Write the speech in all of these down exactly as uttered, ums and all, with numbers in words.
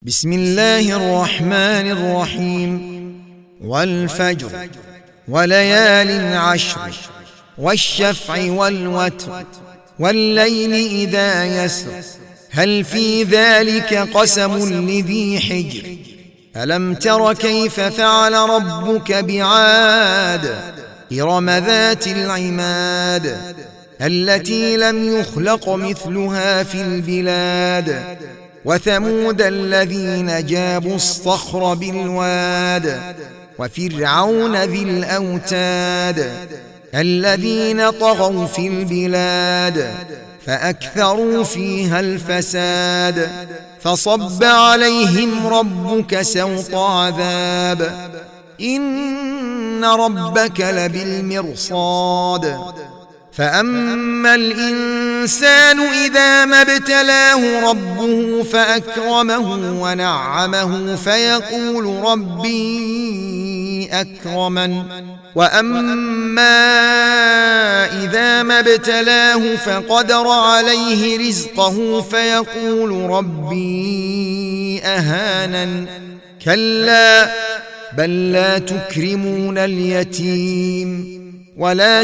بسم الله الرحمن الرحيم. والفجر وليال عشر والشفع والوتر والليل إذا يسر هل في ذلك قسم لذي حجر ألم تر كيف فعل ربك بعاد إرم ذات العماد التي لم يخلق مثلها في البلاد وثمود الذين جابوا الصخر بالواد وفرعون ذي الأوتاد الذين طغوا في البلاد فأكثروا فيها الفساد فصب عليهم ربك سوط عذاب إن ربك لبالمرصاد فأما الإنسان إذا ما ابتلاه ربه فأكرمه ونعمه فيقول ربي أكرمن وأما إذا ما ابتلاه فقدر عليه رزقه فيقول ربي أهانن كلا بل لا تكرمون اليتيم ولا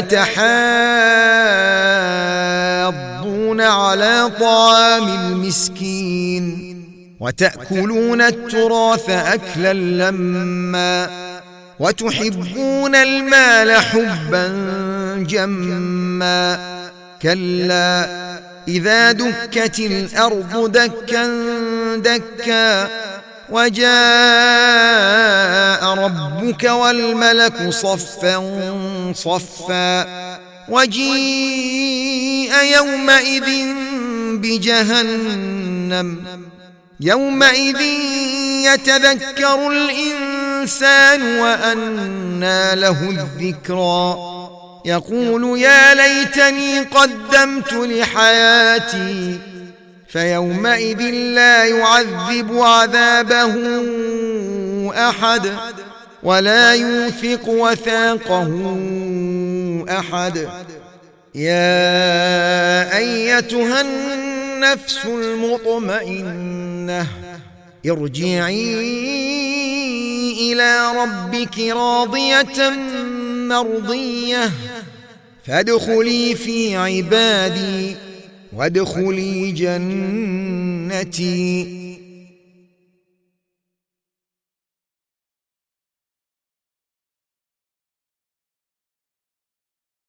تحاضون على طعام المسكين وتأكلون التراث أكلا لما وتحبون المال حبا جما كلا إذا دكت الأرض دكا دكا وجاء ربك والملك صفا صفا وجيء يومئذ بجهنم يومئذ يتذكر الإنسان وأنى له الذكرى يقول يا ليتني قدمت لحياتي فيومئذ لا يعذب عذابه أحد ولا يوثق وثاقه أحد يا أيتها النفس المطمئنة ارجعي إلى ربك راضية مرضية فادخلي في عبادي وادخلي جنتي.